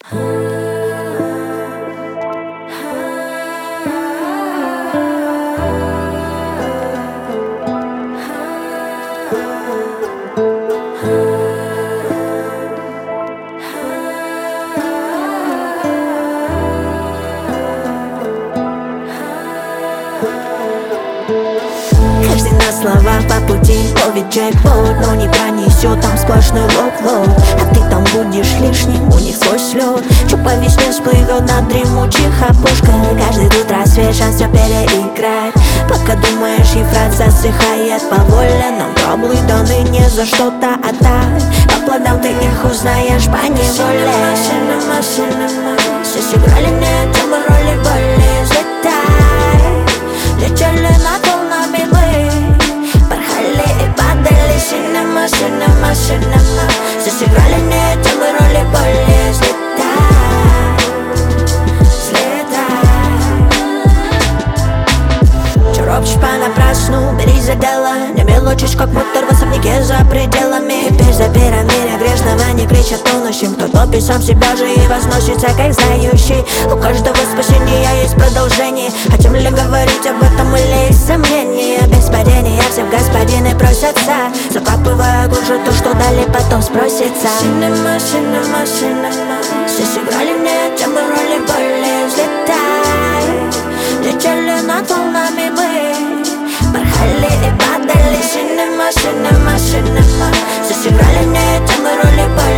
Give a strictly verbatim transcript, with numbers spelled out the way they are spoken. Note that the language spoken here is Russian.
Каждый на словах по пути ловит джекпот, но не пронесет, там сплошной лоб-лоб. А ты там будешь лишним, у них свой слет. Чё по весне всплывет на дремучих опушках. Каждый тут рассвет, шанс всё переиграть. Пока думаешь, Ефрат засыхает по воле, но рублы даны не за что-то отдать. По плодам ты их узнаешь по неволе. Cinema, cinema, все сыграли мне темы роли более взлетай. Летели над волнами мы, порхали и падали. Cinema, cinema, cinema, все сыграли мне темы роли более взлетай. Взлетай. Че ропщешь понапрасну, берись за дело. Не мелочишь, как мутор в особняке за пределами. Теперь за пирамире грешного не кричат тонущим. Кто топит сам себя же и возносится, как знающий. У каждого спасения есть продолжение. Хотим ли говорить об этом или есть сомнения? Без падения все в господины просятся, закапывая глубже то, что дали, потом спросится. Cinema, cinema, cinema, все сыграли мне темы роли более взлетай. Летели над волнами мы, порхали и падали. Cinema, cinema, cinema, все сыграли мне темы роли более